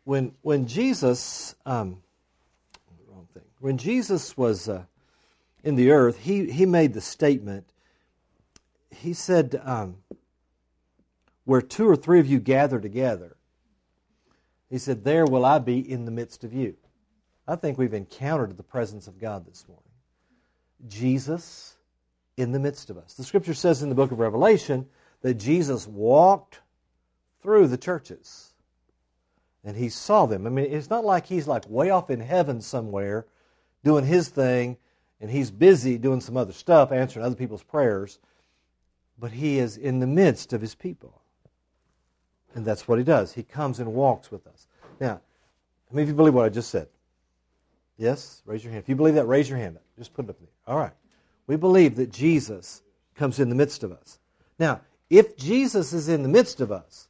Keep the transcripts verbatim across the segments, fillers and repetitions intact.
when when Jesus, um, wrong thing. When Jesus was uh, in the earth, he he made the statement. He said, um, "Where two or three of you gather together," he said, "there will I be in the midst of you." I think we've encountered the presence of God this morning. Jesus in the midst of us. The Scripture says in the book of Revelation that Jesus walked through the churches. And he saw them. I mean, it's not like he's like way off in heaven somewhere doing his thing and he's busy doing some other stuff, answering other people's prayers. But he is in the midst of his people. And that's what he does. He comes and walks with us. Now, how many of you believe what I just said? Yes? Raise your hand. If you believe that, raise your hand up. Just put it up there. All right. We believe that Jesus comes in the midst of us. Now, if Jesus is in the midst of us,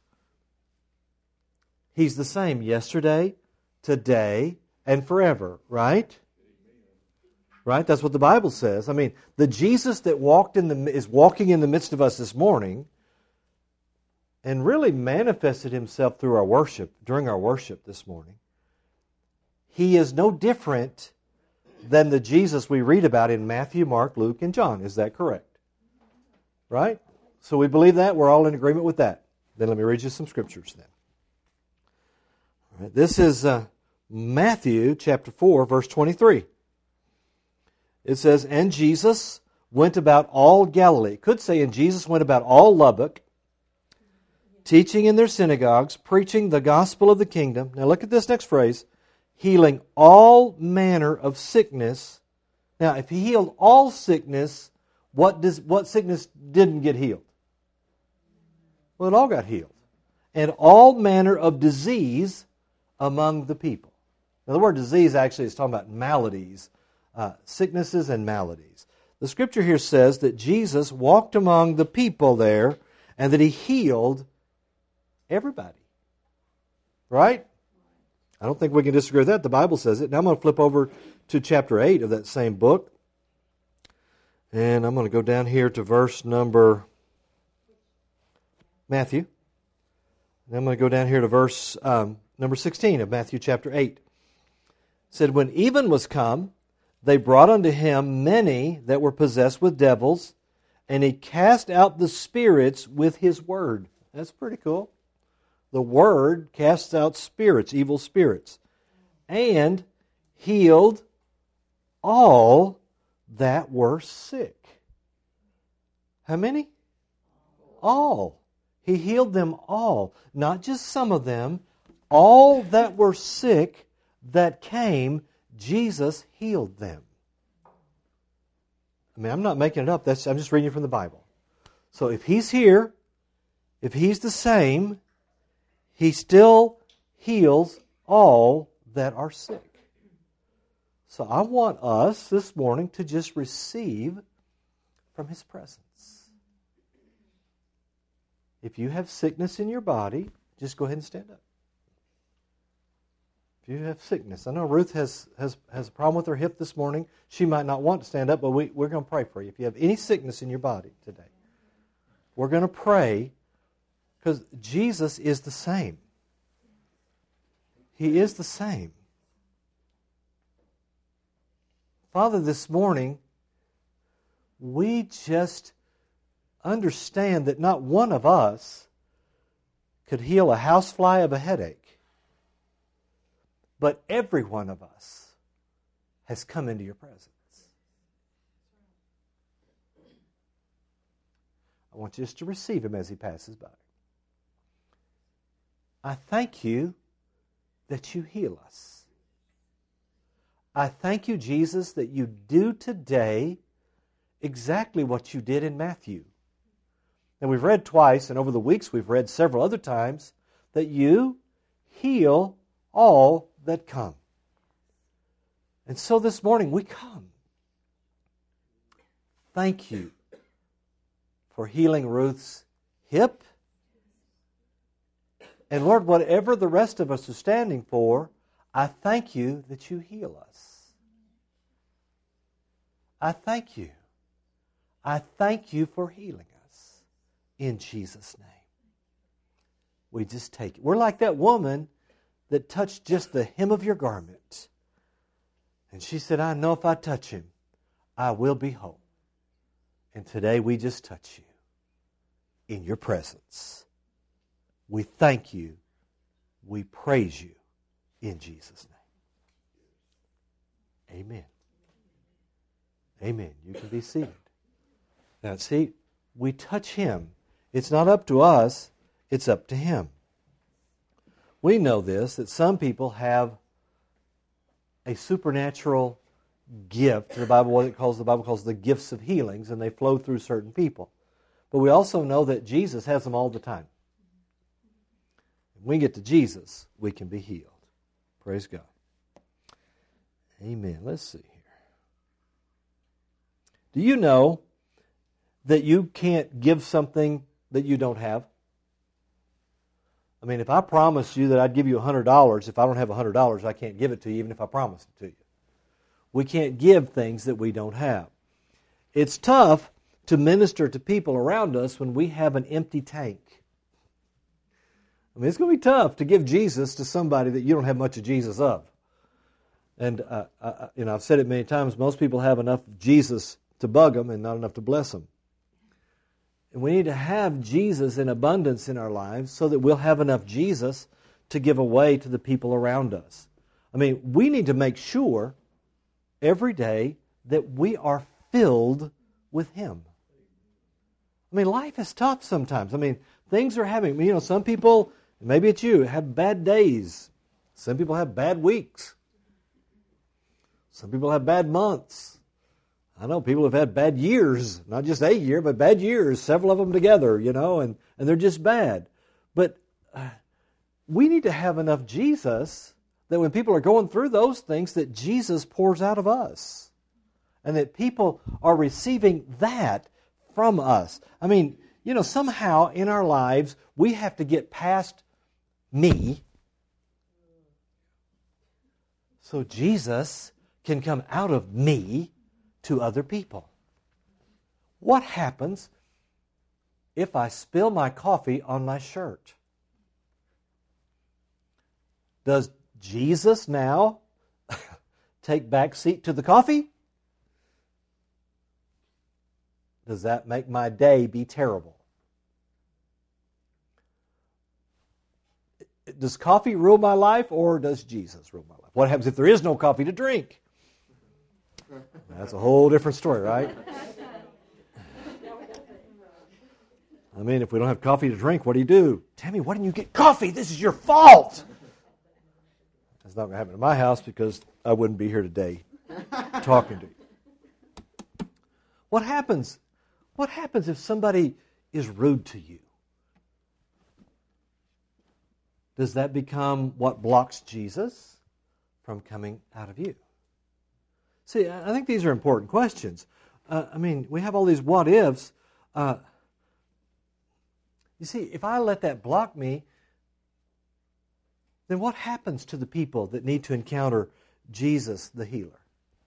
He's the same yesterday, today, and forever, right? Right? That's what the Bible says. I mean, the Jesus that walked in the is walking in the midst of us this morning and really manifested Himself through our worship, during our worship this morning. He is no different than the Jesus we read about in Matthew, Mark, Luke, and John. Is that correct? Right? So we believe that. We're all in agreement with that. Then let me read you some scriptures then. All right, this is uh, Matthew chapter four, verse twenty-three. It says, "And Jesus went about all Galilee." It could say, "And Jesus went about all Lubbock, teaching in their synagogues, preaching the gospel of the kingdom." Now look at this next phrase. "Healing all manner of sickness." Now, if He healed all sickness, what does what sickness didn't get healed? Well, it all got healed. "And all manner of disease among the people." Now, the word disease actually is talking about maladies, uh, sicknesses and maladies. The Scripture here says that Jesus walked among the people there and that He healed everybody. Right? I don't think we can disagree with that. The Bible says it. Now I'm going to flip over to chapter eight of that same book. And I'm going to go down here to verse number Matthew. And I'm going to go down here to verse um, number sixteen of Matthew chapter eight. It said, "When even was come, they brought unto Him many that were possessed with devils, and He cast out the spirits with His word." That's pretty cool. The Word casts out spirits, evil spirits, and healed all that were sick. How many? All. He healed them all. Not just some of them. All that were sick that came, Jesus healed them. I mean, I'm not making it up. That's, I'm just reading from the Bible. So if He's here, if He's the same, He still heals all that are sick. So I want us this morning to just receive from His presence. If you have sickness in your body, just go ahead and stand up. If you have sickness. I know Ruth has, has, has a problem with her hip this morning. She might not want to stand up, but we, we're going to pray for you. If you have any sickness in your body today, we're going to pray. Because Jesus is the same. He is the same. Father, this morning, we just understand that not one of us could heal a housefly of a headache. But every one of us has come into your presence. I want you just to receive Him as He passes by. I thank You that You heal us. I thank You, Jesus, that You do today exactly what You did in Matthew. And we've read twice, and over the weeks we've read several other times, that You heal all that come. And so this morning we come. Thank You for healing Ruth's hip. And Lord, whatever the rest of us are standing for, I thank You that You heal us. I thank You. I thank You for healing us. In Jesus' name. We just take it. We're like that woman that touch just the hem of your garment. And she said, I know if I touch him, I will be whole. And today we just touch you in your presence. We thank you. We praise you in Jesus' name. Amen. Amen. You can be seated. Now, see, we touch him. It's not up to us. It's up to him. We know this, that some people have a supernatural gift. The Bible, what it calls, the Bible calls the gifts of healings, and they flow through certain people. But we also know that Jesus has them all the time. When we get to Jesus, we can be healed. Praise God. Amen. Let's see here. Do you know that you can't give something that you don't have? I mean, if I promised you that I'd give you one hundred dollars, if I don't have one hundred dollars, I can't give it to you, even if I promised it to you. We can't give things that we don't have. It's tough to minister to people around us when we have an empty tank. I mean, it's going to be tough to give Jesus to somebody that you don't have much of Jesus of. And, uh, uh, you know, I've said it many times, most people have enough Jesus to bug them and not enough to bless them. And we need to have Jesus in abundance in our lives so that we'll have enough Jesus to give away to the people around us. I mean, we need to make sure every day that we are filled with Him. I mean, life is tough sometimes. I mean, things are having, you know, some people, maybe it's you, have bad days. Some people have bad weeks. Some people have bad months. I know people have had bad years, not just a year, but bad years, several of them together, you know, and, and they're just bad. But uh, we need to have enough Jesus that when people are going through those things, that Jesus pours out of us. And that people are receiving that from us. I mean, you know, somehow in our lives, we have to get past me so Jesus can come out of me to other people. What happens if I spill my coffee on my shirt? Does Jesus now take back seat to the coffee? Does that make my day be terrible? Does coffee rule my life, or does Jesus rule my life? What happens if there is no coffee to drink? That's a whole different story, right? I mean, if we don't have coffee to drink, what do you do? Tammy, why didn't you get coffee? This is your fault. That's not going to happen in my house because I wouldn't be here today talking to you. What happens? What happens if somebody is rude to you? Does that become what blocks Jesus from coming out of you? See, I think these are important questions. Uh, I mean, we have all these what ifs. Uh, you see, if I let that block me, then what happens to the people that need to encounter Jesus the healer?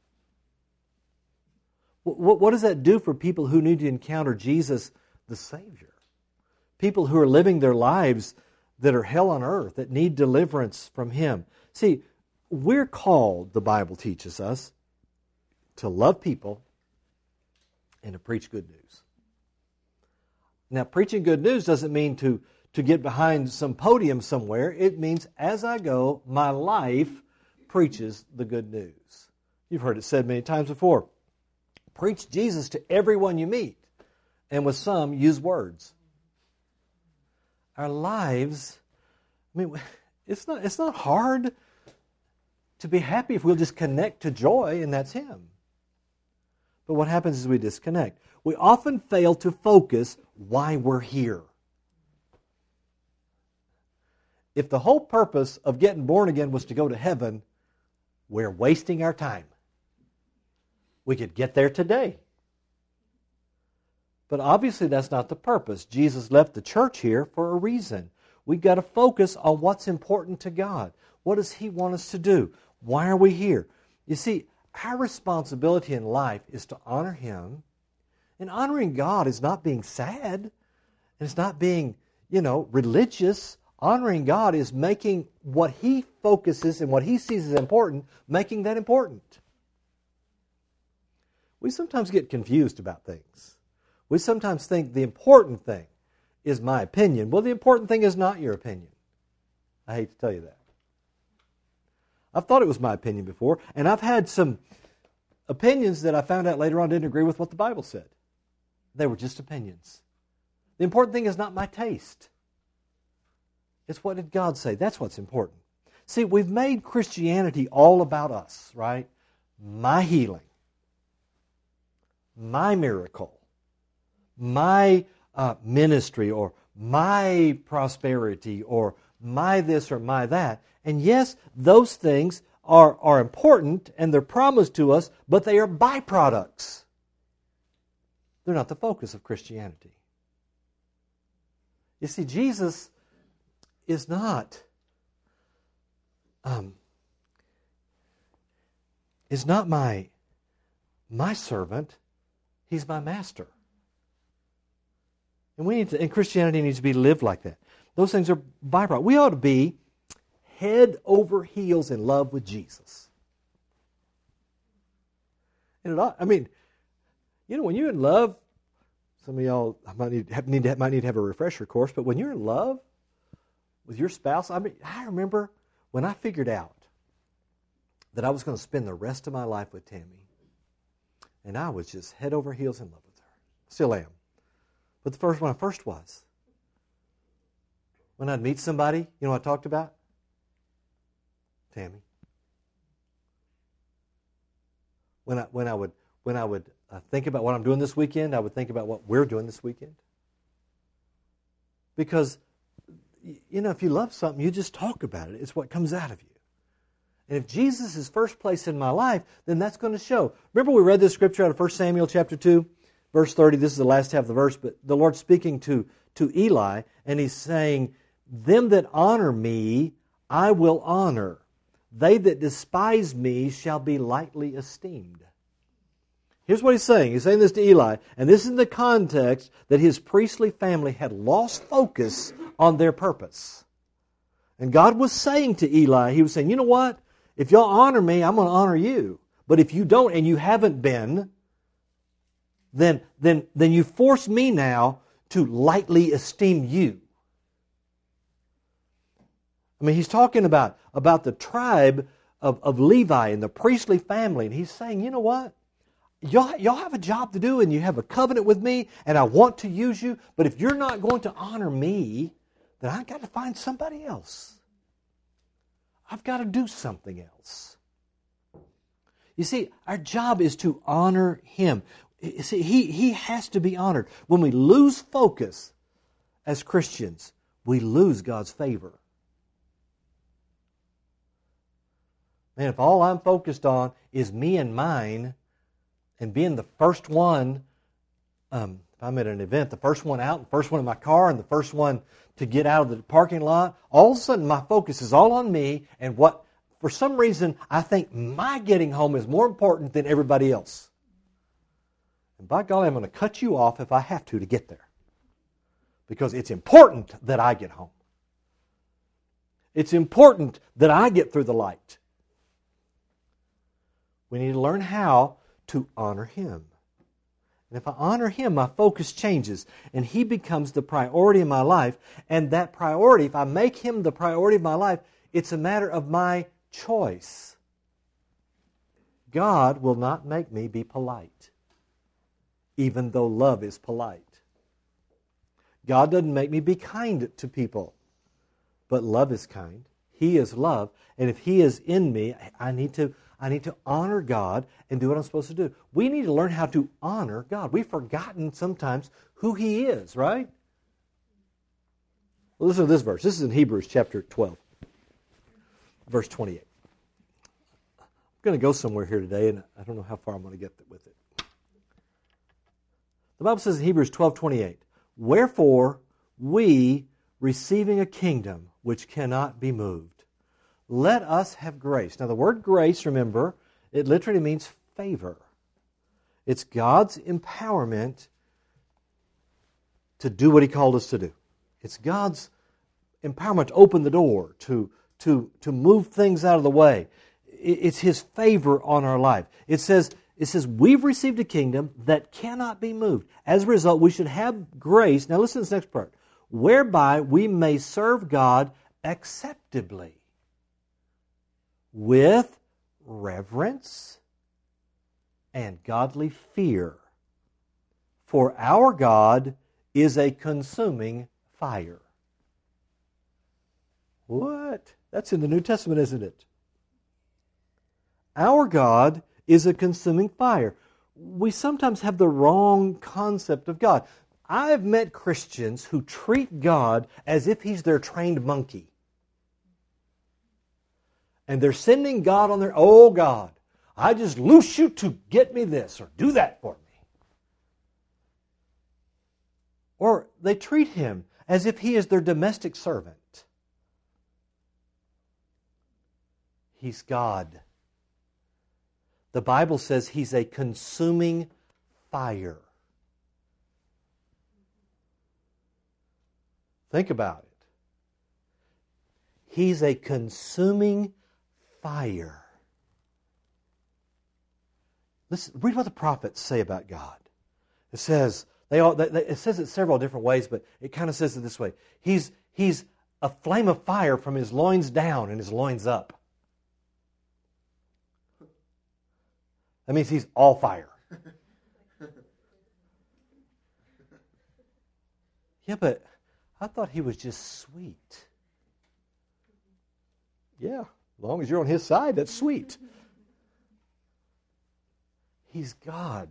What, what does that do for people who need to encounter Jesus the Savior? People who are living their lives that are hell on earth, that need deliverance from Him. See, we're called, the Bible teaches us, to love people and to preach good news. Now, preaching good news doesn't mean to, to get behind some podium somewhere. It means as I go, my life preaches the good news. You've heard it said many times before. Preach Jesus to everyone you meet, and with some, use words. Our lives, I mean, it's not, it's not hard to be happy if we'll just connect to joy, and that's Him. But what happens is we disconnect. We often fail to focus why we're here. If the whole purpose of getting born again was to go to heaven, we're wasting our time. We could get there today. But obviously that's not the purpose. Jesus left the church here for a reason. We've got to focus on what's important to God. What does He want us to do? Why are we here? You see, our responsibility in life is to honor Him. And honoring God is not being sad. It's not being, you know, religious. Honoring God is making what He focuses and what He sees as important, making that important. We sometimes get confused about things. We sometimes think the important thing is my opinion. Well, the important thing is not your opinion. I hate to tell you that. I've thought it was my opinion before, and I've had some opinions that I found out later on didn't agree with what the Bible said. They were just opinions. The important thing is not my taste. It's what did God say. That's what's important. See, we've made Christianity all about us, right? My healing, my miracle, my uh, ministry, or my prosperity, or my this or my that. And yes, those things are, are important and they're promised to us, but they are byproducts. They're not the focus of Christianity. You see, Jesus is not um, is not my my servant. He's my master. And we need to, and Christianity needs to be lived like that. Those things are byproduct. We ought to be head over heels in love with Jesus. And it ought, I mean, you know, when you're in love, some of y'all might need, have, need to, might need to have a refresher course, but when you're in love with your spouse, I mean, I remember when I figured out that I was going to spend the rest of my life with Tammy, and I was just head over heels in love with her. Still am. But the first when I first was, when I'd meet somebody, you know what I talked about? Tammy. When I when I would when I would uh, think about what I'm doing this weekend, I would think about what we're doing this weekend. Because, you know, if you love something, you just talk about it. It's what comes out of you. And if Jesus is first place in my life, then that's going to show. Remember we read this scripture out of First Samuel chapter two, verse thirty. This is the last half of the verse, but the Lord's speaking to, to Eli, and He's saying, "Them that honor me, I will honor. They that despise me shall be lightly esteemed." Here's what He's saying. He's saying this to Eli, and this is in the context that his priestly family had lost focus on their purpose. And God was saying to Eli, He was saying, you know what? If y'all honor me, I'm going to honor you. But if you don't, and you haven't been, then, then, then you force me now to lightly esteem you. I mean, He's talking about, about the tribe of, of Levi and the priestly family. And He's saying, you know what? Y'all, y'all have a job to do and you have a covenant with me and I want to use you. But if you're not going to honor me, then I've got to find somebody else. I've got to do something else. You see, our job is to honor Him. You see, He, he has to be honored. When we lose focus as Christians, we lose God's favor. Man, if all I'm focused on is me and mine, and being the first one, um, if I'm at an event, the first one out, the first one in my car, and the first one to get out of the parking lot, all of a sudden my focus is all on me, and what, for some reason, I think my getting home is more important than everybody else. And by golly, I'm going to cut you off if I have to to get there. Because it's important that I get home. It's important that I get through the light. We need to learn how to honor Him. And if I honor Him, my focus changes, and He becomes the priority in my life. And that priority, if I make Him the priority of my life, it's a matter of my choice. God will not make me be polite, even though love is polite. God doesn't make me be kind to people, but love is kind. He is love, and if He is in me, I need to I need to honor God and do what I'm supposed to do. We need to learn how to honor God. We've forgotten sometimes who He is, right? Well, listen to this verse. This is in Hebrews chapter twelve, verse twenty-eight. I'm going to go somewhere here today, and I don't know how far I'm going to get with it. The Bible says in Hebrews twelve twenty-eight, "Wherefore we, receiving a kingdom which cannot be moved, let us have grace." Now the word grace, remember, it literally means favor. It's God's empowerment to do what He called us to do. It's God's empowerment to open the door, to, to, to move things out of the way. It's His favor on our life. It says, it says, we've received a kingdom that cannot be moved. As a result, we should have grace. Now listen to this next part. Whereby we may serve God acceptably with reverence and godly fear. For our God is a consuming fire. What? That's in the New Testament, isn't it? Our God is a consuming fire. We sometimes have the wrong concept of God. I've met Christians who treat God as if He's their trained monkey. And they're sending God on their, oh God, I just loose you to get me this or do that for me. Or they treat Him as if He is their domestic servant. He's God. The Bible says He's a consuming fire. Think about it. He's a consuming fire. Listen, read what the prophets say about God. It says, they all, they, it says it several different ways, but it kind of says it this way. He's, he's a flame of fire from His loins down and His loins up. That means He's all fire. Yeah, but I thought He was just sweet. Yeah, as long as you're on His side, that's sweet. He's God.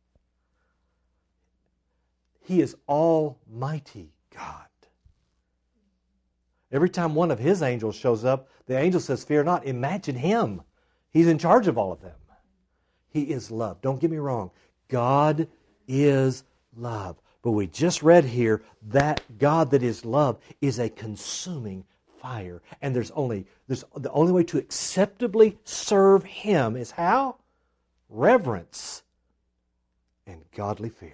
He is Almighty God. Every time one of His angels shows up, the angel says, fear not. Imagine Him. He's in charge of all of them. He is love. Don't get me wrong. God is love. But we just read here that God that is love is a consuming fire. And there's only there's the only way to acceptably serve Him is how? Reverence and godly fear.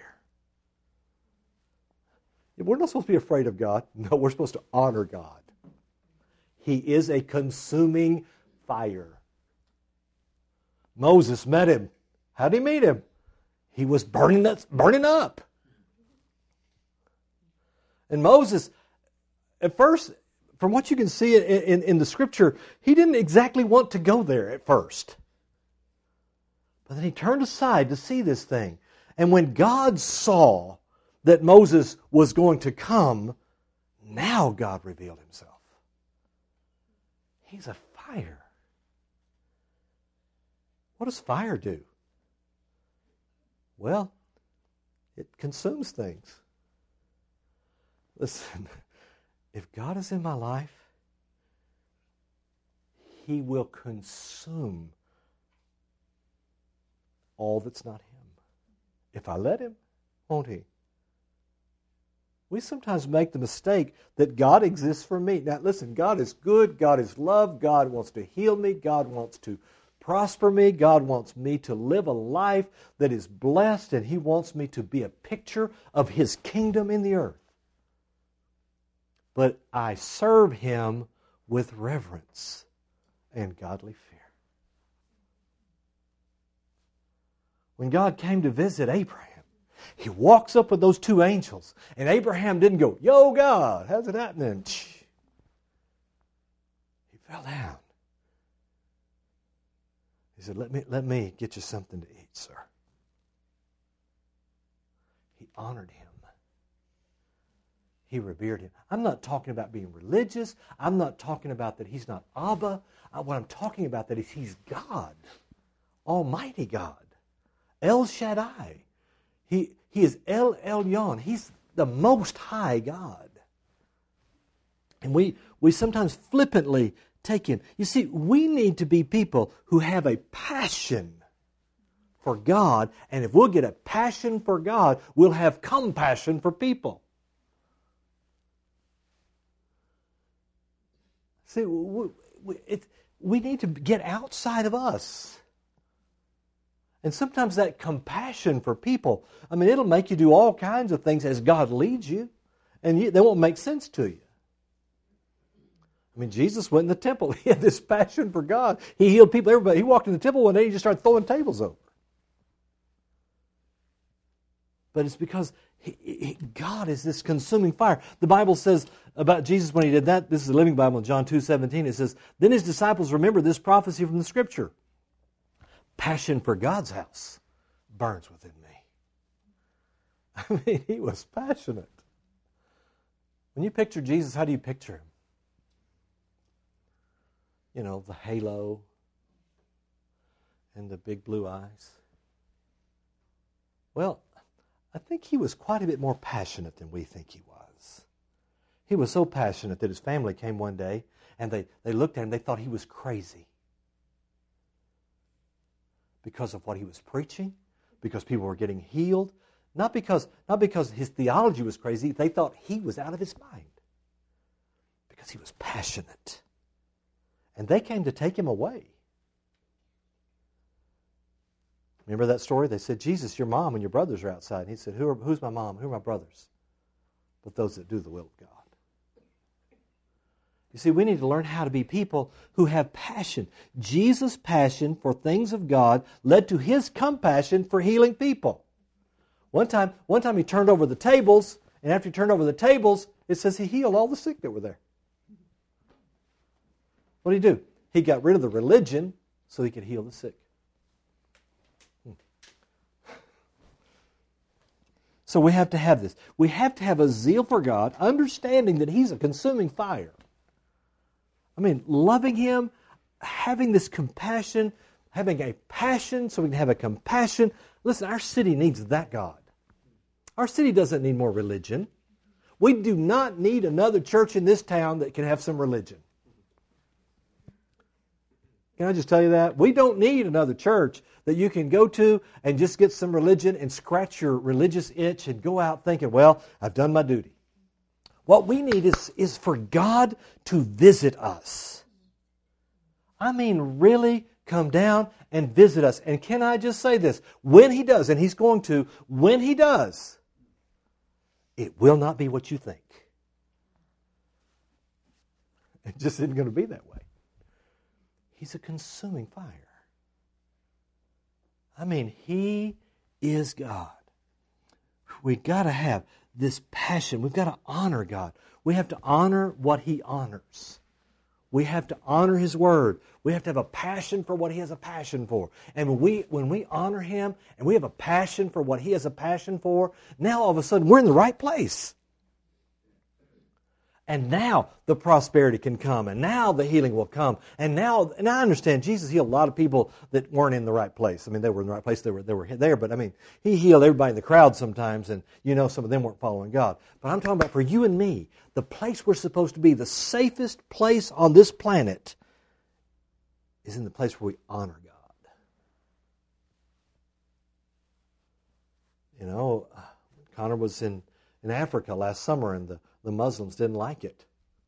We're not supposed to be afraid of God. No, we're supposed to honor God. He is a consuming fire. Moses met Him. How did he meet Him? He was burning up. Burning up. And Moses, at first, from what you can see in, in, in the Scripture, he didn't exactly want to go there at first. But then he turned aside to see this thing. And when God saw that Moses was going to come, now God revealed Himself. He's a fire. What does fire do? Well, it consumes things. Listen, if God is in my life, He will consume all that's not Him. If I let Him, won't He? We sometimes make the mistake that God exists for me. Now listen, God is good, God is love, God wants to heal me, God wants to prosper me, God wants me to live a life that is blessed, and He wants me to be a picture of His kingdom in the earth. But I serve Him with reverence and godly fear. When God came to visit Abraham, He walks up with those two angels, and Abraham didn't go, "Yo, God, how's it happening?" He fell down. He said, let me, let me get you something to eat, sir. He honored him. He revered him. I'm not talking about being religious. I'm not talking about that He's not Abba. What I'm talking about that is He's God, Almighty God, El Shaddai. He, he is El Elyon. He's the Most High God. And we, we sometimes flippantly take Him. You see, we need to be people who have a passion for God. And if we'll get a passion for God, we'll have compassion for people. See, we, we, it, we need to get outside of us. And sometimes that compassion for people, I mean, it'll make you do all kinds of things as God leads you, and you, they won't make sense to you. I mean, Jesus went in the temple. He had this passion for God. He healed people, everybody. He walked in the temple one day and he just started throwing tables over. But it's because he, he, God is this consuming fire. The Bible says about Jesus when he did that, this is the Living Bible in John two seventeen, it says, then his disciples remembered this prophecy from the Scripture. Passion for God's house burns within me. I mean, he was passionate. When you picture Jesus, how do you picture him? You know, the halo and the big blue eyes. Well, I think he was quite a bit more passionate than we think he was. He was so passionate that his family came one day and they, they looked at him, they thought he was crazy. Because of what he was preaching, because people were getting healed, not because, not because his theology was crazy, they thought he was out of his mind. Because he was passionate. And they came to take him away. Remember that story? They said, Jesus, your mom and your brothers are outside. And he said, Who are, who's my mom? Who are my brothers? But those that do the will of God. You see, we need to learn how to be people who have passion. Jesus' passion for things of God led to his compassion for healing people. One time, one time he turned over the tables, and after he turned over the tables, it says he healed all the sick that were there. What did he do? He got rid of the religion so he could heal the sick. So we have to have this. We have to have a zeal for God, understanding that he's a consuming fire. I mean, loving him, having this compassion, having a passion so we can have a compassion. Listen, our city needs that God. Our city doesn't need more religion. We do not need another church in this town that can have some religion. Can I just tell you that? We don't need another church that you can go to and just get some religion and scratch your religious itch and go out thinking, well, I've done my duty. What we need is, is for God to visit us. I mean, really come down and visit us. And can I just say this? When he does, and he's going to, when he does, it will not be what you think. It just isn't going to be that way. He's a consuming fire. I mean, he is God. We've got to have this passion. We've got to honor God. We have to honor what he honors. We have to honor his word. We have to have a passion for what he has a passion for. And when we, when we honor him and we have a passion for what he has a passion for, now all of a sudden we're in the right place. And now the prosperity can come, and now the healing will come. And now, and I understand Jesus healed a lot of people that weren't in the right place. I mean, they were in the right place, they were, they were there, but I mean, he healed everybody in the crowd sometimes, and you know some of them weren't following God. But I'm talking about for you and me, the place we're supposed to be, the safest place on this planet, is in the place where we honor God. You know, Connor was in, in Africa last summer, and the The Muslims didn't like it.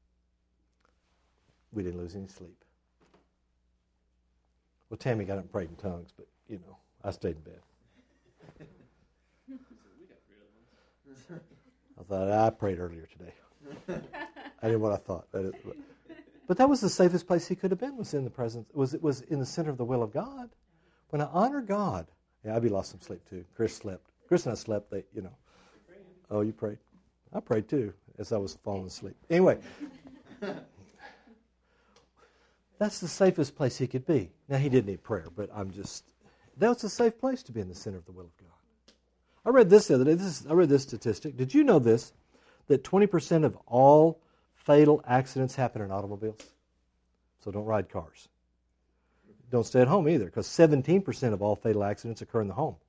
We didn't lose any sleep. Well, Tammy got up and prayed in tongues, but, you know, I stayed in bed. I thought, I prayed earlier today. I didn't know what I thought. But that was the safest place he could have been, was in the presence, was it was in the center of the will of God. When I honor God, yeah, I'd be lost some sleep too. Chris slept. Chris and I slept, they, you know. Oh, you prayed? I prayed too, as I was falling asleep. Anyway, that's the safest place he could be. Now, he did need prayer, but I'm just, that was a safe place to be in the center of the will of God. I read this the other day. This is, I read this statistic. Did you know this? That twenty percent of all fatal accidents happen in automobiles? So don't ride cars. Don't stay at home either, because seventeen percent of all fatal accidents occur in the home.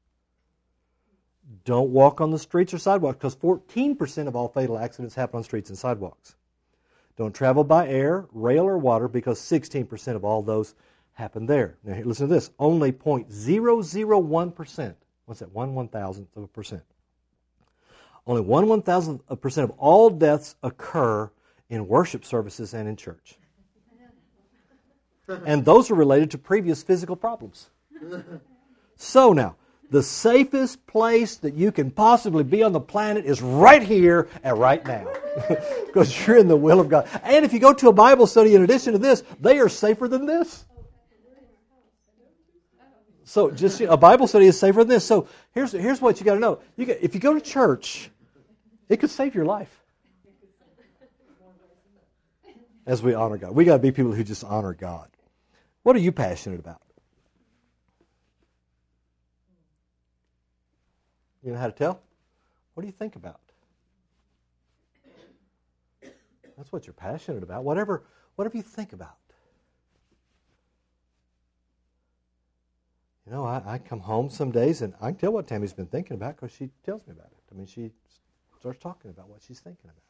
Don't walk on the streets or sidewalks, because fourteen percent of all fatal accidents happen on streets and sidewalks. Don't travel by air, rail, or water, because sixteen percent of all those happen there. Now, listen to this. Only zero point zero zero one percent, what's that, one one-thousandth of a percent? Only one one-thousandth of a percent of all deaths occur in worship services and in church. And those are related to previous physical problems. So now, the safest place that you can possibly be on the planet is right here and right now. Because you're in the will of God. And if you go to a Bible study in addition to this, they are safer than this. So just a Bible study is safer than this. So here's here's what you got to know. You get, if you go to church, it could save your life. As we honor God. We got to be people who just honor God. What are you passionate about? You know how to tell? What do you think about? That's what you're passionate about. Whatever, whatever you think about. You know, I, I come home some days and I can tell what Tammy's been thinking about because she tells me about it. I mean, she starts talking about what she's thinking about.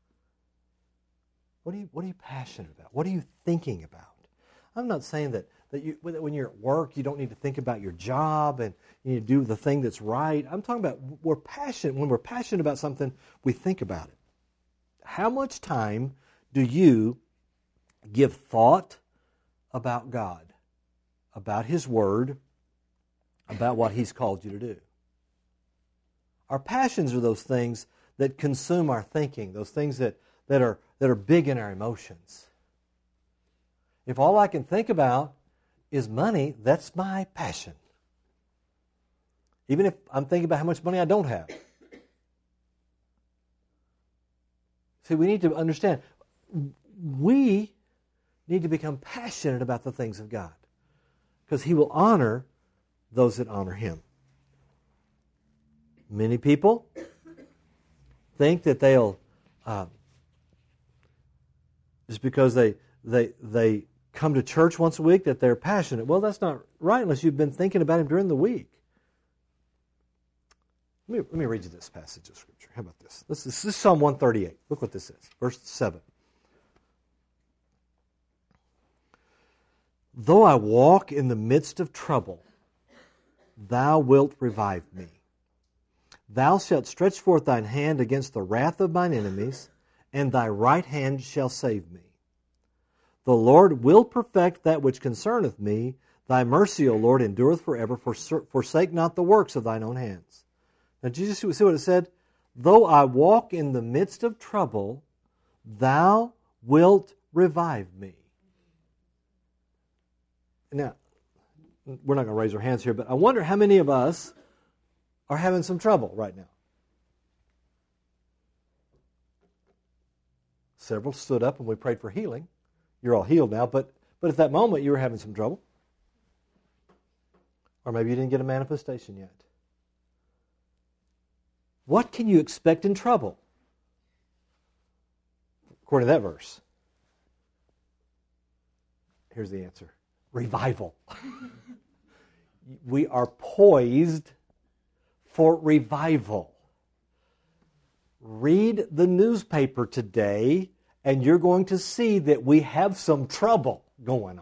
What are you, what are you passionate about? What are you thinking about? I'm not saying that, that you, when you're at work, you don't need to think about your job and you need to do the thing that's right. I'm talking about we're passionate. When we're passionate about something, we think about it. How much time do you give thought about God, about His Word, about what He's called you to do? Our passions are those things that consume our thinking, those things that, that are that are big in our emotions. If all I can think about is money, that's my passion. Even if I'm thinking about how much money I don't have. See, we need to understand, we need to become passionate about the things of God. Because He will honor those that honor Him. Many people think that they'll, uh, just because they, they, they come to church once a week, that they're passionate. Well, that's not right unless you've been thinking about Him during the week. Let me, let me read you this passage of Scripture. How about this? This is, this is Psalm one thirty-eight. Look what this is. Verse seven. Though I walk in the midst of trouble, Thou wilt revive me. Thou shalt stretch forth Thine hand against the wrath of mine enemies, and Thy right hand shall save me. The Lord will perfect that which concerneth me. Thy mercy, O Lord, endureth forever. Forsake not the works of Thine own hands. Now, did you see what it said? Though I walk in the midst of trouble, Thou wilt revive me. Now, we're not going to raise our hands here, but I wonder how many of us are having some trouble right now. Several stood up and we prayed for healing. You're all healed now, but, but at that moment you were having some trouble. Or maybe you didn't get a manifestation yet. What can you expect in trouble? According to that verse. Here's the answer. Revival. We are poised for revival. Read the newspaper today, and you're going to see that we have some trouble going on.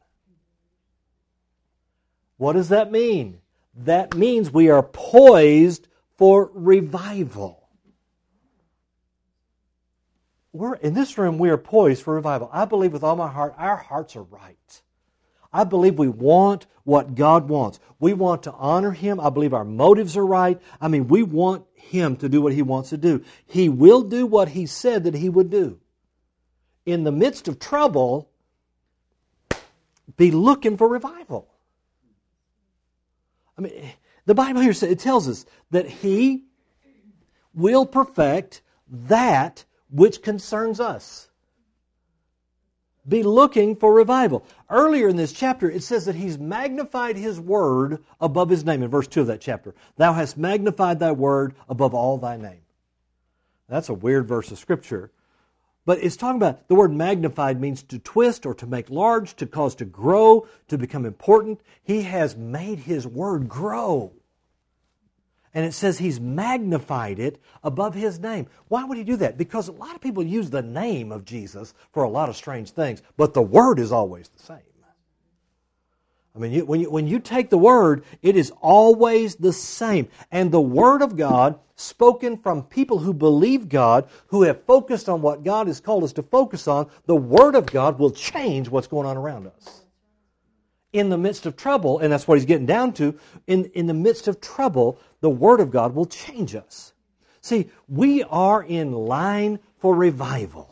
What does that mean? That means we are poised for revival. We're in this room, we are poised for revival. I believe with all my heart, our hearts are right. I believe we want what God wants. We want to honor Him. I believe our motives are right. I mean, we want Him to do what He wants to do. He will do what He said that He would do. In the midst of trouble, be looking for revival. I mean, the Bible here says, it tells us that He will perfect that which concerns us. Be looking for revival. Earlier in this chapter, it says that He's magnified His word above His name. In verse two of that chapter, Thou hast magnified Thy word above all Thy name. That's a weird verse of Scripture. But it's talking about, the word magnified means to twist or to make large, to cause to grow, to become important. He has made His word grow. And it says He's magnified it above His name. Why would He do that? Because a lot of people use the name of Jesus for a lot of strange things, but the word is always the same. I mean, you, when, you, when you take the word, it is always the same. And the word of God, spoken from people who believe God, who have focused on what God has called us to focus on, the word of God will change what's going on around us. In the midst of trouble, and that's what he's getting down to, in, in the midst of trouble, the Word of God will change us. See, we are in line for revival.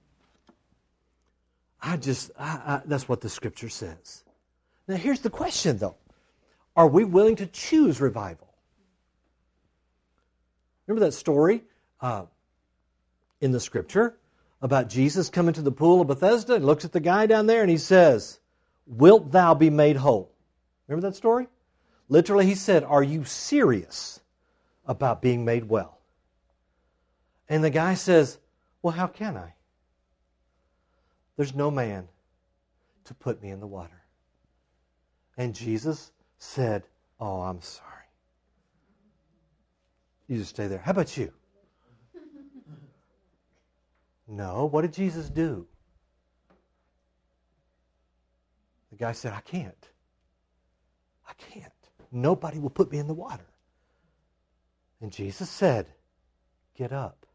I just, I, I, that's what the Scripture says. Now here's the question though. Are we willing to choose revival? Remember that story uh, in the Scripture about Jesus coming to the pool of Bethesda and looks at the guy down there and he says, "Wilt thou be made whole?" Remember that story? Literally he said, "Are you serious about being made well?" And the guy says, "Well, how can I? There's no man to put me in the water." And Jesus said, "Oh, I'm sorry. You just stay there. How about you?" No, what did Jesus do? The guy said, "I can't. I can't. Nobody will put me in the water." And Jesus said, "Get up."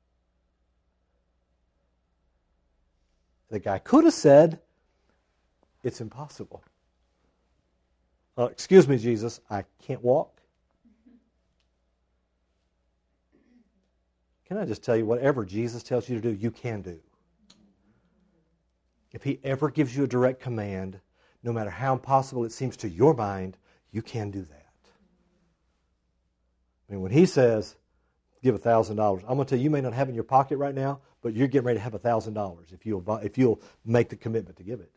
The guy could have said, "It's impossible. Uh, excuse me, Jesus, I can't walk." Can I just tell you, whatever Jesus tells you to do, you can do. If He ever gives you a direct command, no matter how impossible it seems to your mind, you can do that. I mean, when He says, give a thousand dollars, I'm going to tell you, you may not have it in your pocket right now, but you're getting ready to have a thousand dollars if you'll if you'll make the commitment to give it.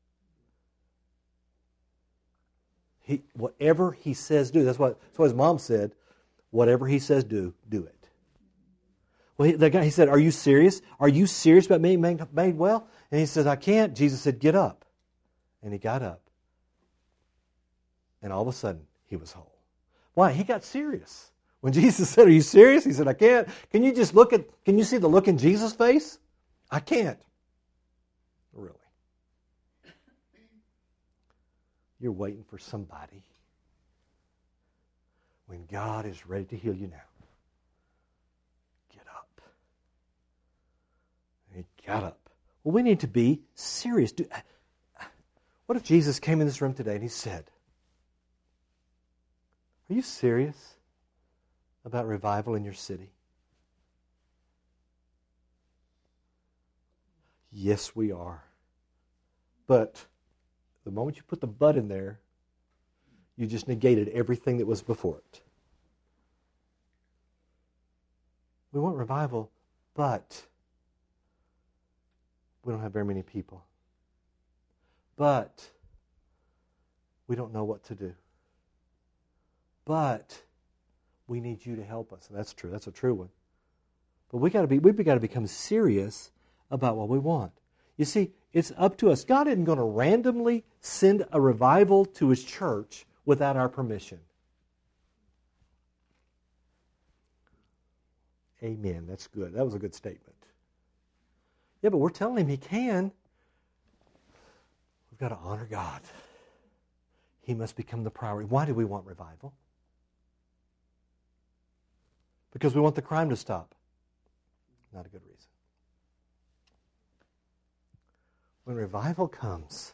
He, whatever He says, do. That's what, that's what His mom said. Whatever He says, do, do it. Well, he, the guy, he said, "Are you serious? Are you serious about being made, made well?" And he said, "I can't." Jesus said, "Get up." And he got up. And all of a sudden, he was whole. Why? He got serious. When Jesus said, "Are you serious?" He said, "I can't." Can you just look at, can you see the look in Jesus' face? I can't. Really? You're waiting for somebody when God is ready to heal you now. Get up. And he got up. Well, we need to be serious. Do, what if Jesus came in this room today and He said, "Are you serious about revival in your city?" Yes, we are. But the moment you put the "but" in there, you just negated everything that was before it. We want revival, but we don't have very many people. But we don't know what to do. But we need you to help us. And that's true. That's a true one. But we got to be we've got to become serious about what we want. You see, it's up to us. God isn't going to randomly send a revival to His church without our permission. Amen. That's good. That was a good statement. Yeah, but we're telling Him He can. We've got to honor God. He must become the priority. Why do we want revival? Because we want the crime to stop. Not a good reason. When revival comes,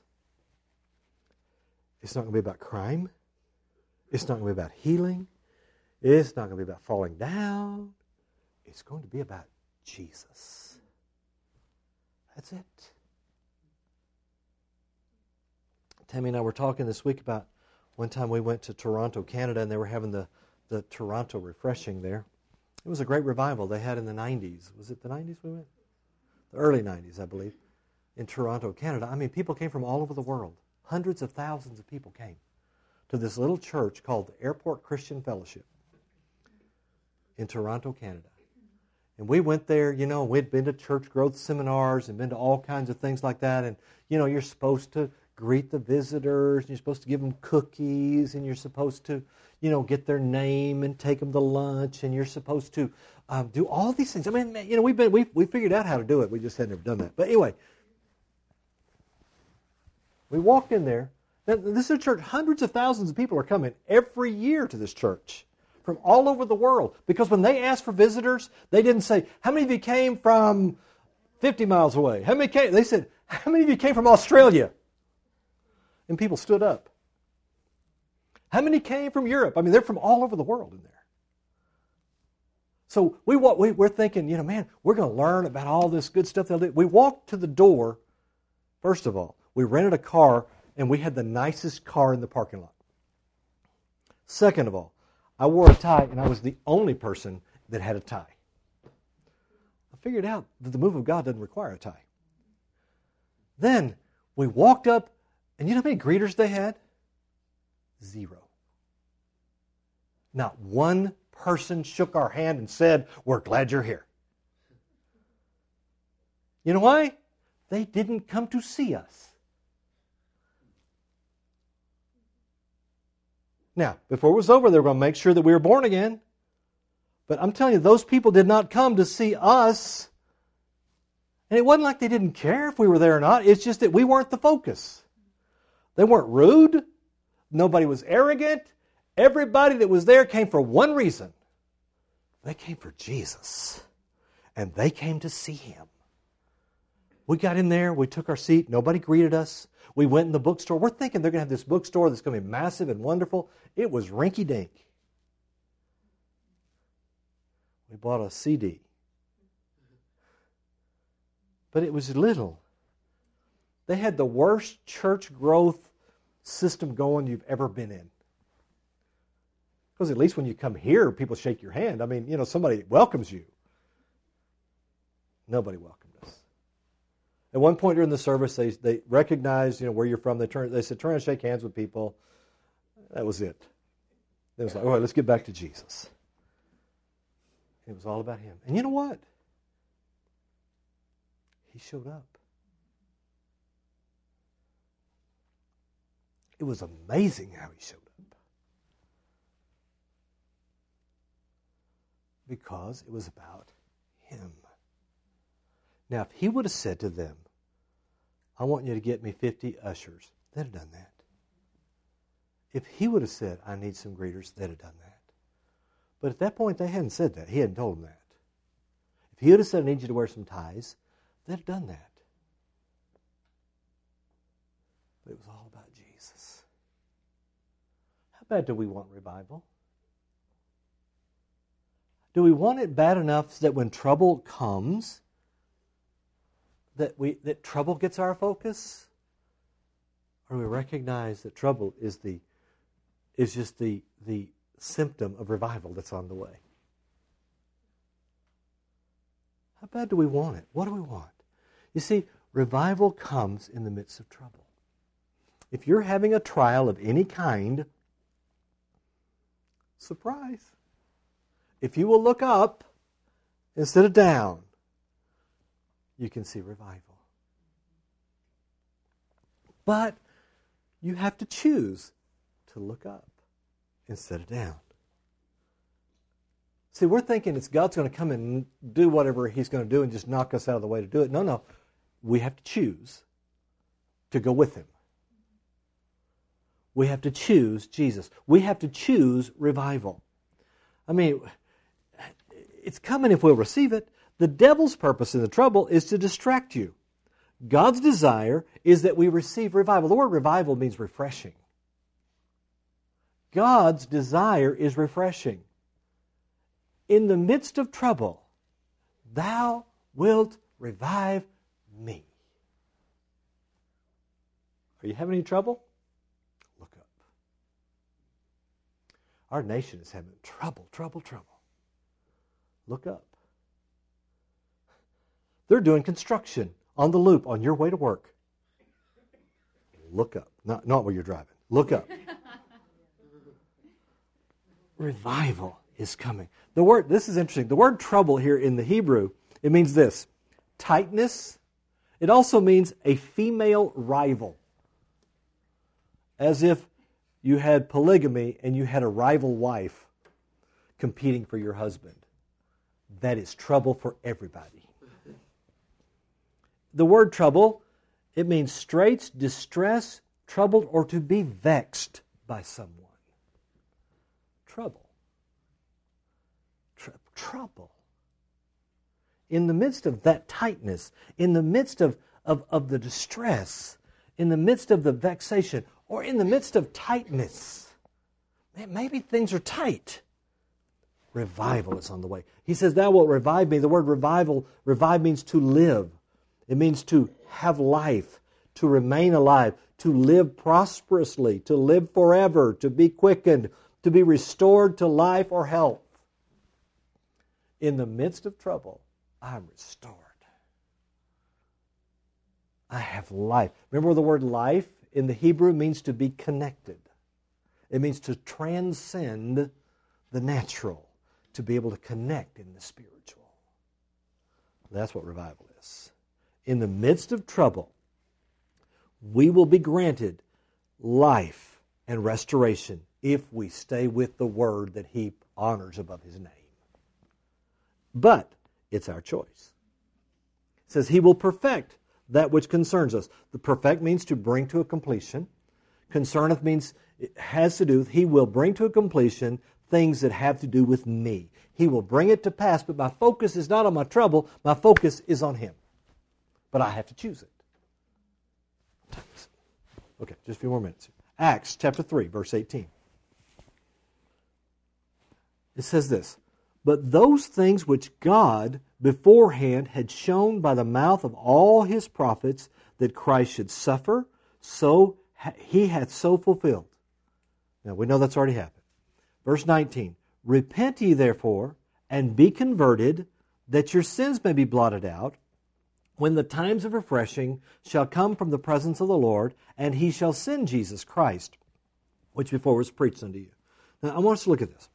it's not going to be about crime. It's not going to be about healing. It's not going to be about falling down. It's going to be about Jesus. That's it. Tammy and I were talking this week about one time we went to Toronto, Canada, and they were having the, the Toronto Refreshing there. It was a great revival they had in the nineties. Was it the nineties we went? The early nineties, I believe, in Toronto, Canada. I mean, people came from all over the world. Hundreds of thousands of people came to this little church called the Airport Christian Fellowship in Toronto, Canada. And we went there, you know, we'd been to church growth seminars and been to all kinds of things like that. And, you know, you're supposed to greet the visitors, and you're supposed to give them cookies, and you're supposed to, you know, get their name and take them to lunch, and you're supposed to um, do all these things. I mean, you know, we've been we we figured out how to do it. We just had never done that. But anyway, we walked in there. Now, this is a church. Hundreds of thousands of people are coming every year to this church from all over the world. Because when they asked for visitors, they didn't say, "How many of you came from fifty miles away? How many came?" They said, "How many of you came from Australia?" And people stood up. How many came from Europe? I mean, they're from all over the world in there. So we, we, we're thinking, you know, man, we're going to learn about all this good stuff they'll do. We walked to the door, first of all. We rented a car, and we had the nicest car in the parking lot. Second of all, I wore a tie, and I was the only person that had a tie. I figured out that the move of God doesn't require a tie. Then we walked up, and you know how many greeters they had? Zero. Not one person shook our hand and said, "We're glad you're here." You know why? They didn't come to see us. Now, before it was over, they were going to make sure that we were born again. But I'm telling you, those people did not come to see us. And it wasn't like they didn't care if we were there or not. It's just that we weren't the focus. They weren't rude. Nobody was arrogant. Everybody that was there came for one reason. They came for Jesus. And they came to see Him. We got in there. We took our seat. Nobody greeted us. We went in the bookstore. We're thinking they're going to have this bookstore that's going to be massive and wonderful. It was rinky-dink. We bought a C D. But it was little. They had the worst church growth system going you've ever been in. Because at least when you come here, people shake your hand. I mean, you know, somebody welcomes you. Nobody welcomed us. At one point during the service, they they recognized, you know, where you're from. They turned, they said, turn and shake hands with people. That was it. It was like, all right, let's get back to Jesus. It was all about Him. And you know what? He showed up. It was amazing how He showed up. Because it was about Him. Now, if He would have said to them, "I want you to get me fifty ushers," they'd have done that. If He would have said, "I need some greeters," they'd have done that. But at that point, they hadn't said that. He hadn't told them that. If He would have said, "I need you to wear some ties," they'd have done that. But it was all about Jesus. How bad do we want revival? Do we want it bad enough that when trouble comes, that we that trouble gets our focus? Or do we recognize that trouble is the is just the the symptom of revival that's on the way? How bad do we want it? What do we want? You see, revival comes in the midst of trouble. If you're having a trial of any kind, surprise. If you will look up instead of down, you can see revival. But you have to choose to look up instead of down. See, we're thinking it's God's going to come and do whatever He's going to do and just knock us out of the way to do it. No, no. We have to choose to go with Him. We have to choose Jesus. We have to choose revival. I mean, it's coming if we'll receive it. The devil's purpose in the trouble is to distract you. God's desire is that we receive revival. The word revival means refreshing. God's desire is refreshing. In the midst of trouble, thou wilt revive me. Are you having any trouble? Look up. Our nation is having trouble, trouble, trouble. Look up. They're doing construction on the loop on your way to work. Look up. Not, not where you're driving. Look up. Revival is coming. The word, this is interesting. The word trouble here in the Hebrew, it means this: tightness. It also means a female rival. As if you had polygamy and you had a rival wife competing for your husband. That is trouble for everybody. The word trouble, it means straits, distress, troubled, or to be vexed by someone. Trouble. Tr- trouble. In the midst of that tightness, in the midst of, of, of the distress, in the midst of the vexation, or in the midst of tightness, man, maybe things are tight. Revival is on the way. He says, thou wilt revive me. The word revival, revive means to live. It means to have life, to remain alive, to live prosperously, to live forever, to be quickened, to be restored to life or health. In the midst of trouble, I'm restored. I have life. Remember the word life in the Hebrew means to be connected. It means to transcend the natural, to be able to connect in the spiritual. That's what revival is. In the midst of trouble, we will be granted life and restoration if we stay with the word that He honors above His name. But it's our choice. It says He will perfect that which concerns us. The perfect means to bring to a completion. Concerneth means it has to do with, He will bring to a completion things that have to do with me. He will bring it to pass, but my focus is not on my trouble. My focus is on Him. But I have to choose it. Okay, just a few more minutes. Acts chapter three, verse eighteen. It says this, but those things which God beforehand had shown by the mouth of all His prophets that Christ should suffer, so He hath so fulfilled. Now we know that's already happened. Verse nineteen, repent ye therefore, and be converted, that your sins may be blotted out, when the times of refreshing shall come from the presence of the Lord, and He shall send Jesus Christ, which before was preached unto you. Now I want us to look at this.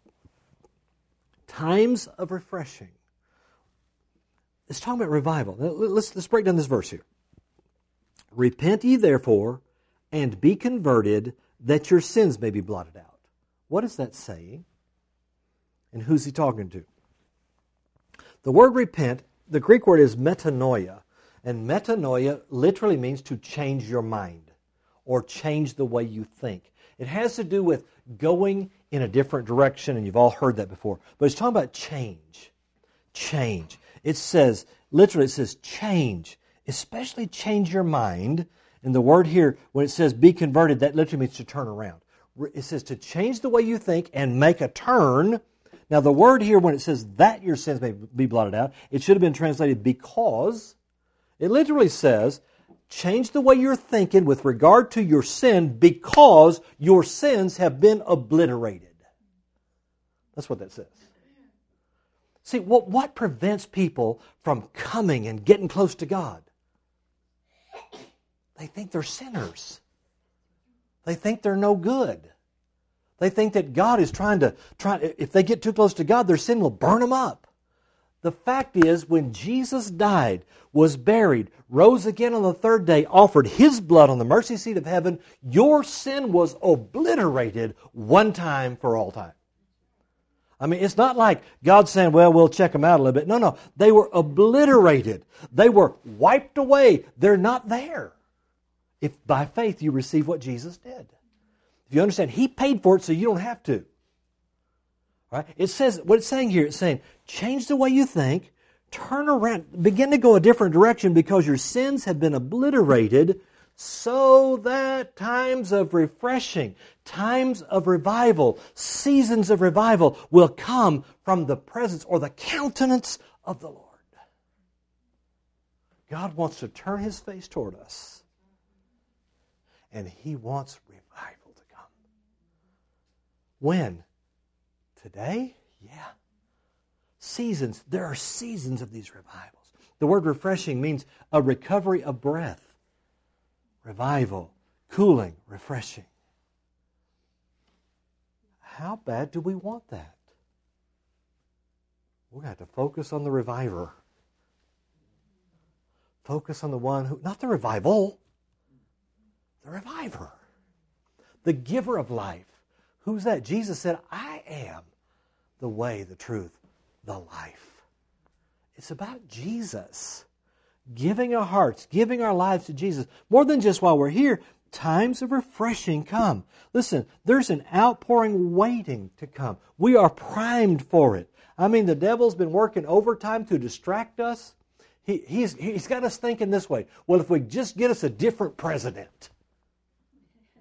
Times of refreshing. It's talking about revival. Let's, let's break down this verse here. Repent ye therefore, and be converted, that your sins may be blotted out. What is that saying? And who's He talking to? The word repent, the Greek word is metanoia. And metanoia literally means to change your mind or change the way you think. It has to do with going in a different direction, and you've all heard that before. But it's talking about change. Change. It says, literally it says change, especially change your mind. And the word here, when it says be converted, that literally means to turn around. It says to change the way you think and make a turn. Now the word here, when it says that your sins may be blotted out, it should have been translated because. It literally says, change the way you're thinking with regard to your sin because your sins have been obliterated. That's what that says. See, what, what prevents people from coming and getting close to God? They think they're sinners. They think they're no good. They think that God is trying to, try, if they get too close to God, their sin will burn them up. The fact is, when Jesus died, was buried, rose again on the third day, offered His blood on the mercy seat of heaven, your sin was obliterated one time for all time. I mean, it's not like God saying, well, we'll check them out a little bit. No, no. They were obliterated. They were wiped away. They're not there. If by faith you receive what Jesus did. If you understand, He paid for it so you don't have to. Right? It says, what it's saying here, it's saying, change the way you think, turn around, begin to go a different direction because your sins have been obliterated so that times of refreshing, times of revival, seasons of revival will come from the presence or the countenance of the Lord. God wants to turn His face toward us, and He wants revival to come. When? Today? Yeah. Seasons. There are seasons of these revivals. The word refreshing means a recovery of breath. Revival. Cooling. Refreshing. How bad do we want that? We're going to have to focus on the reviver. Focus on the one who, not the revival, the reviver. The giver of life. Who's that? Jesus said, I am the way, the truth, the life. It's about Jesus. Giving our hearts, giving our lives to Jesus. More than just while we're here, times of refreshing come. Listen, there's an outpouring waiting to come. We are primed for it. I mean, the devil's been working overtime to distract us. He, he's, he's got us thinking this way. Well, if we just get us a different president.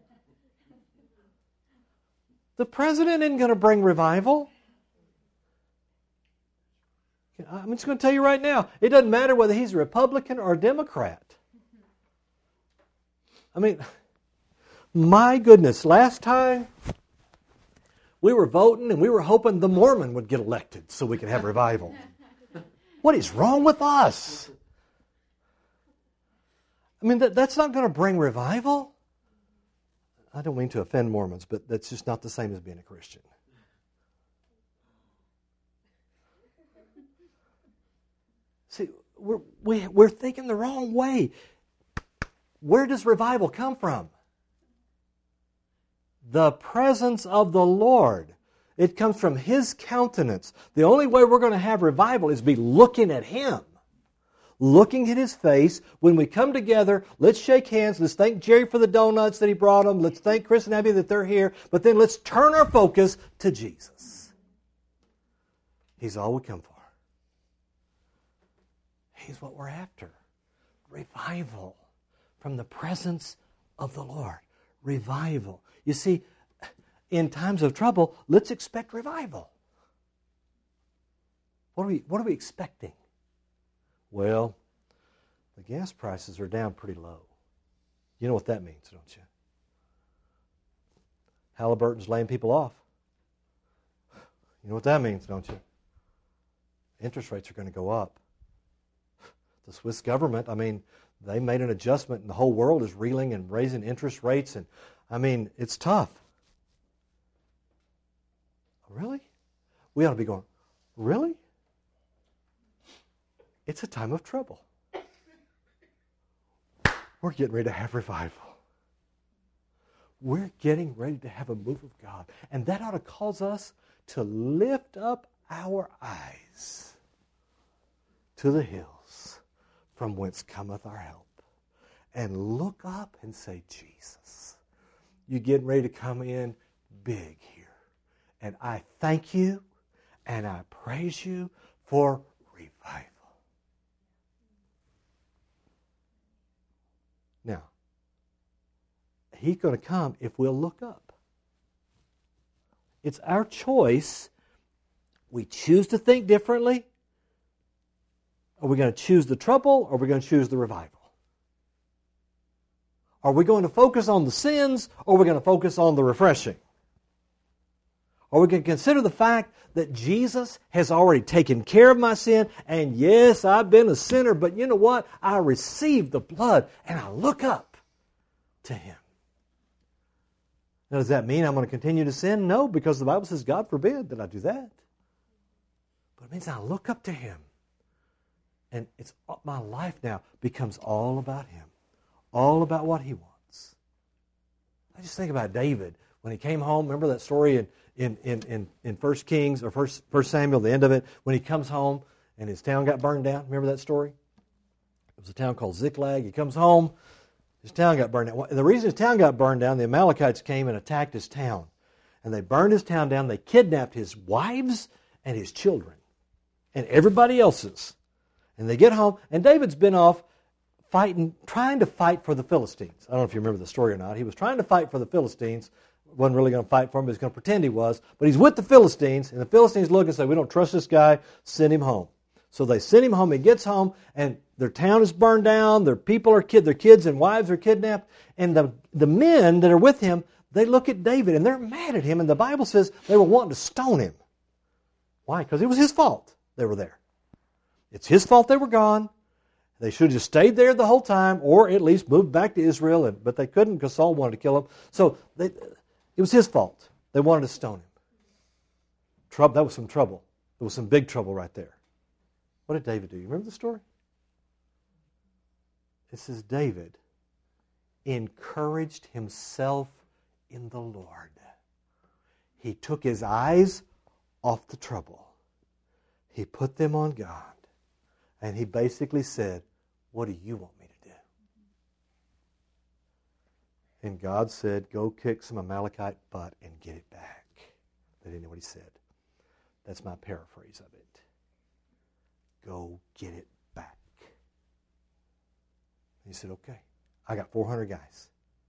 The president isn't going to bring revival. I'm just going to tell you right now, it doesn't matter whether he's a Republican or a Democrat. I mean, my goodness, last time we were voting and we were hoping the Mormon would get elected so we could have revival. What is wrong with us? I mean, that, that's not going to bring revival. I don't mean to offend Mormons, but that's just not the same as being a Christian. See, we're, we, we're thinking the wrong way. Where does revival come from? The presence of the Lord. It comes from His countenance. The only way we're going to have revival is be looking at Him. Looking at His face. When we come together, let's shake hands. Let's thank Jerry for the donuts that he brought them. Let's thank Chris and Abby that they're here. But then let's turn our focus to Jesus. He's all we come for. He's what we're after. Revival from the presence of the Lord. Revival. You see, in times of trouble, let's expect revival. What are we, what are we expecting? Well, the gas prices are down pretty low. You know what that means, don't you? Halliburton's laying people off. You know what that means, don't you? Interest rates are going to go up. The Swiss government, I mean, they made an adjustment and the whole world is reeling and raising interest rates. And I mean, it's tough. Really? We ought to be going, really? It's a time of trouble. We're getting ready to have revival. We're getting ready to have a move of God. And that ought to cause us to lift up our eyes to the hills from whence cometh our help. And look up and say, Jesus, you're getting ready to come in big here. And I thank you and I praise you for revival. Now, He's going to come if we'll look up. It's our choice. We choose to think differently. Are we going to choose the trouble or are we going to choose the revival? Are we going to focus on the sins or are we going to focus on the refreshing? Or we can consider the fact that Jesus has already taken care of my sin, and yes, I've been a sinner, but you know what? I received the blood, and I look up to Him. Now, does that mean I'm going to continue to sin? No, because the Bible says, God forbid that I do that. But it means I look up to Him. And it's my life now becomes all about Him. All about what He wants. I just think about David. When he came home, remember that story in In, in, in, in First Kings or First, First Samuel, the end of it, when he comes home and his town got burned down. Remember that story? It was a town called Ziklag. He comes home, his town got burned down. The reason his town got burned down, the Amalekites came and attacked his town. And they burned his town down. They kidnapped his wives and his children and everybody else's. And they get home, and David's been off fighting, trying to fight for the Philistines. I don't know if you remember the story or not. He was trying to fight for the Philistines. Wasn't really going to fight for him, but he's going to pretend he was. But he's with the Philistines, and the Philistines look and say, we don't trust this guy, send him home. So they send him home. He gets home, and their town is burned down. Their people are kid, their kids and wives are kidnapped. And the, the men that are with him, they look at David, and they're mad at him. And the Bible says they were wanting to stone him. Why? Because it was his fault they were there. It's his fault they were gone. They should have just stayed there the whole time, or at least moved back to Israel. And, but they couldn't because Saul wanted to kill him. So they... It was his fault. They wanted to stone him. Trouble, that was some trouble. There was some big trouble right there. What did David do? You remember the story? It says David encouraged himself in the Lord. He took his eyes off the trouble. He put them on God. And he basically said, what do you want me to do? And God said, go kick some Amalekite butt and get it back. That didn't know what he said. That's my paraphrase of it. Go get it back. He said, okay. I got four hundred guys.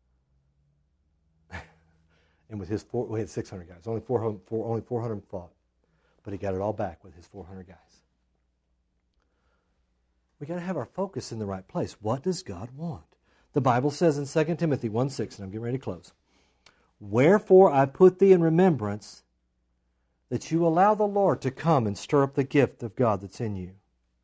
And with his four, we had six hundred guys. Only four hundred, four, only four hundred fought. But he got it all back with his four hundred guys. We got to have our focus in the right place. What does God want? The Bible says in Second Timothy one six, and I'm getting ready to close, "Wherefore I put thee in remembrance that you allow the Lord to come and stir up the gift of God that's in you."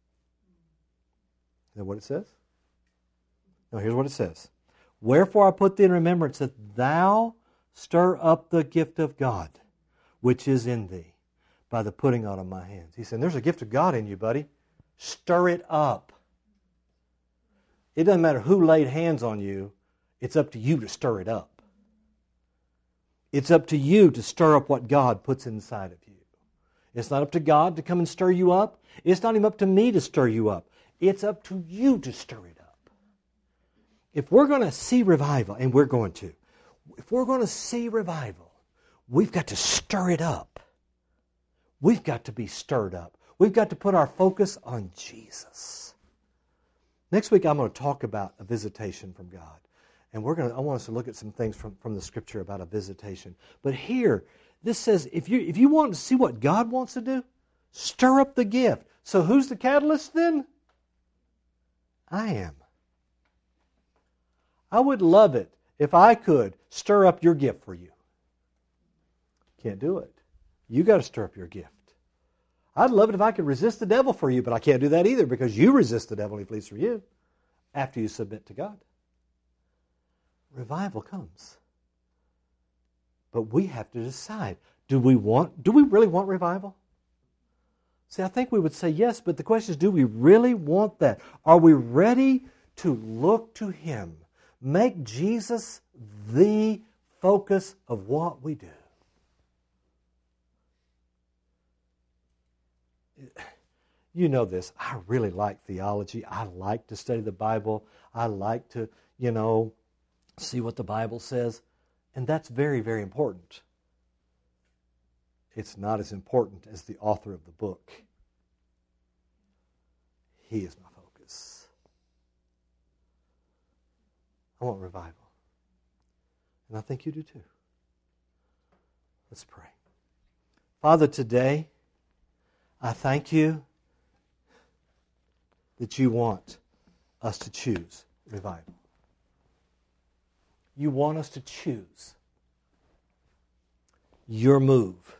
Is that what it says? No, here's what it says. "Wherefore I put thee in remembrance that thou stir up the gift of God, which is in thee, by the putting on of my hands." He's saying, there's a gift of God in you, buddy. Stir it up. It doesn't matter who laid hands on you. It's up to you to stir it up. It's up to you to stir up what God puts inside of you. It's not up to God to come and stir you up. It's not even up to me to stir you up. It's up to you to stir it up. If we're going to see revival, and we're going to, if we're going to see revival, we've got to stir it up. We've got to be stirred up. We've got to put our focus on Jesus. Next week I'm going to talk about a visitation from God. And we're going to, I want us to look at some things from, from the Scripture about a visitation. But here, this says, if you, if you want to see what God wants to do, stir up the gift. So who's the catalyst then? I am. I would love it if I could stir up your gift for you. Can't do it. You got to stir up your gift. I'd love it if I could resist the devil for you, but I can't do that either because you resist the devil and he flees from you after you submit to God. Revival comes. But we have to decide, do we want, do we really want revival? See, I think we would say yes, but the question is, do we really want that? Are we ready to look to Him? Make Jesus the focus of what we do. You know this. I really like theology. I like to study the Bible. I like to, you know, see what the Bible says. And that's very, very important. It's not as important as the author of the book. He is my focus. I want revival. And I think you do too. Let's pray. Father, today, I thank you that you want us to choose revival. You want us to choose your move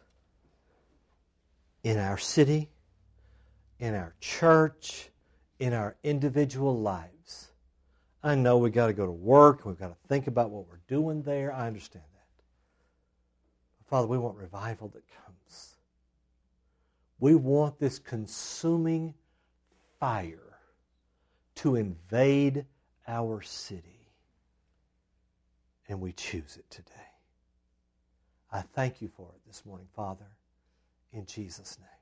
in our city, in our church, in our individual lives. I know we've got to go to work, we've got to think about what we're doing there. I understand that. But Father, we want revival that comes. We want this consuming fire to invade our city. And we choose it today. I thank you for it this morning, Father, in Jesus' name.